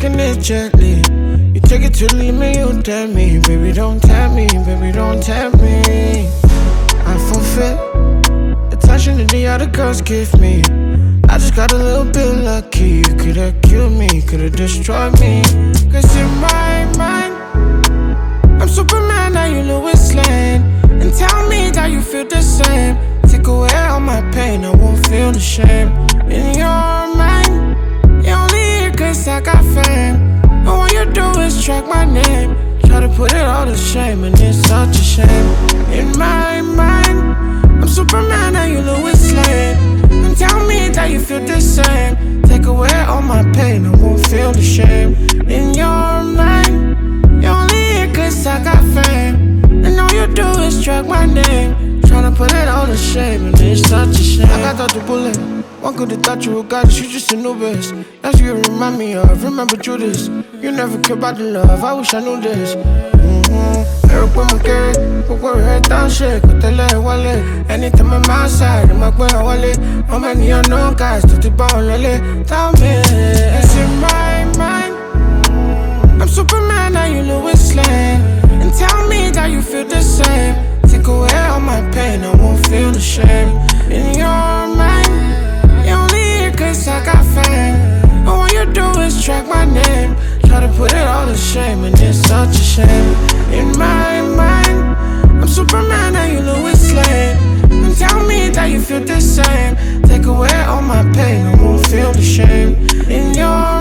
taking it gently. You take it to leave me, you tempt me. Baby, don't tempt me, baby, don't tempt me. I forfeit attention to the other girls give me. I just got a little bit lucky. You could've killed me, could've destroyed me. Cause in my mind, I'm Superman, now you Lois Lane. And tell me that you feel the same. Take away all my pain, I won't feel the shame. In your mind, you only here cause I got fame. And all you do is track my name. Try to put it all to shame, and it's such a shame. In my mind, I'm Superman, now you Lois Lane. And tell me that you feel the same. Take away all my pain, I won't feel the shame. In your mind, you only here cause I got fame. And all you do is track my name. Tryna put it all to shame, and it's such a shame. I got the bullet. One could've thought you were goddess, you just a novice. That's what you remind me of, remember Judas. You never cared about the love, I wish I knew this. Eric with my carrot, put your head down, shake, put the leg wallet. Anytime I'm outside, I'm up with a wallet. How many unknown guys, to the bone, lily. Tell me, it's in my mind. I'm Superman, now you Lois Lane. And tell me that you feel the same. Take away all my pain, I won't feel the shame. In your mind, you only here cause I got fame. And all you do is track my name. Try to put it all to shame, and it's such a shame. In my mind, I'm Superman, now you Lois Lane. And tell me that you feel the same. Take away all my pain, I won't feel the shame. In your